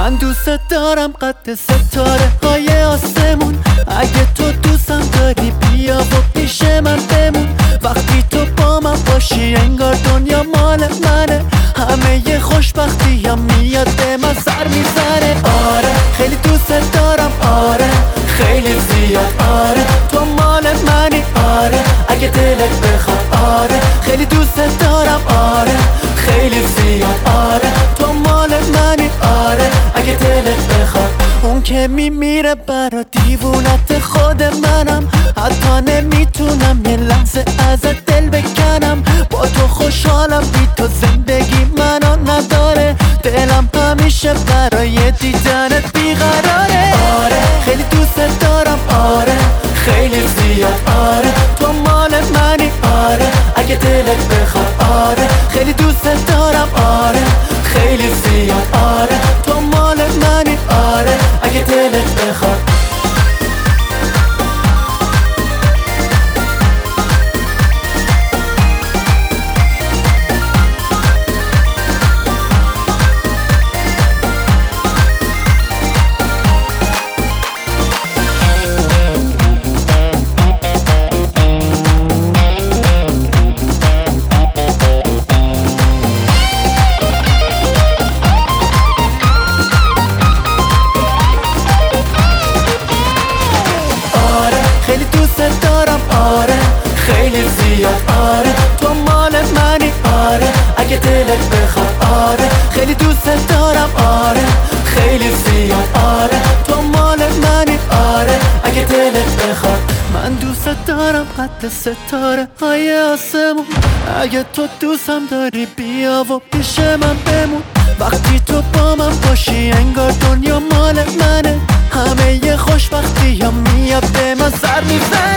من دوست دارم قد ستاره های آسمون. اگه تو دوستم داری بیا و پیش من بمون. وقتی تو با من باشی انگار دنیا مال منه. همه خوشبختی هم میاد به من سر میزنه. آره خیلی دوست دارم، آره خیلی زیاد، آره تو مال منی، آره اگه دلت بخواد، آره خیلی دوست دارم، آره خیلی زیاد، آره تو مال منی، آره اگه دلت بخواد. اون که میمیره برا دیوونت خود منم. حتی نمیتونم یه لحظه ازت دل بکنم. با تو خوشحالم، بی تو زندگی منو نداره. دلم همیشه برای دیدنت بیقراره. آره خیلی دوست دارم، آره خیلی زیاد، آره تو مال منی، آره اگه دلت بخواد، آره خیلی دوست دارم، آره خیلی زیاد، آره تو مال منی، آره اگه دلت بخواد. خیلی دوست دارم، آره خیلی زیاد، آره تو مال منی، آره اگه دلت بخواد، آره خیلی دوست دارم، آره خیلی زیاد، آره تو مال منی، آره اگه دلت بخواد. من دوست دارم قد ستاره های آسمون. اگه تو دوستم داری بیا و پیش من بمون. وقتی تو با من باشی انگار دنیا مال منه. همه خوشبختی هم میاد به من سر میزنه.